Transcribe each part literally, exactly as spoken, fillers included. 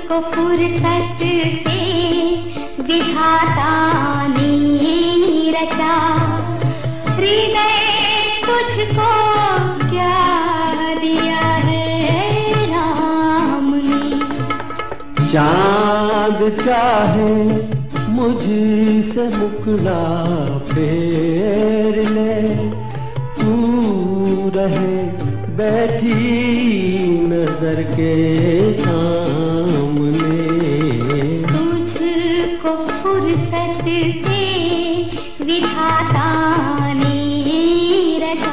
को फुर्सत से विधाता ने रचा, हृदय तुझको क्या दिया है राम ने। चांद चाहे मुझसे मुखड़ा फेर ले, तू रहे बैठी नजर के सामने। तुझको फुर्सत से विधाता ने रचा,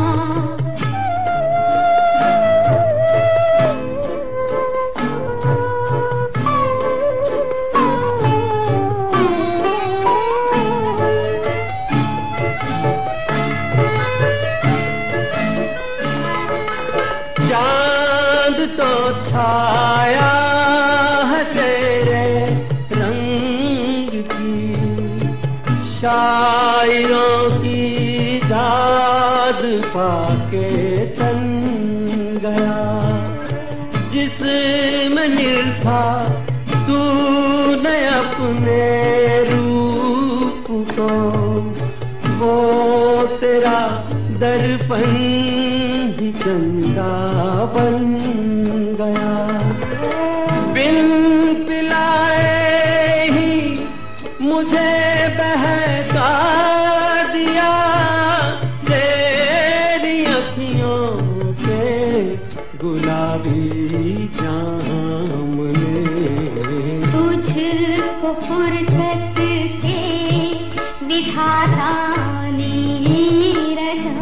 चांद तो छाया है तेरे रंग की, शायरों की दाद पाके तन गया। जिसमें निर्भा तूने अपने रूप को, वो तेरा दर्पण ही चंदा बन गया। बिन पिलाए ही मुझे बहका दिया, तेरी अखियों के गुलाबी जाम ने। तुझको फुर्सत से विधाता ने रचा।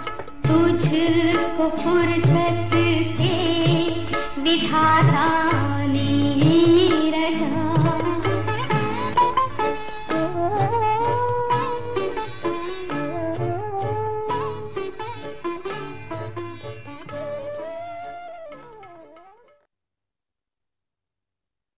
तुझको फुर्सत से विधाता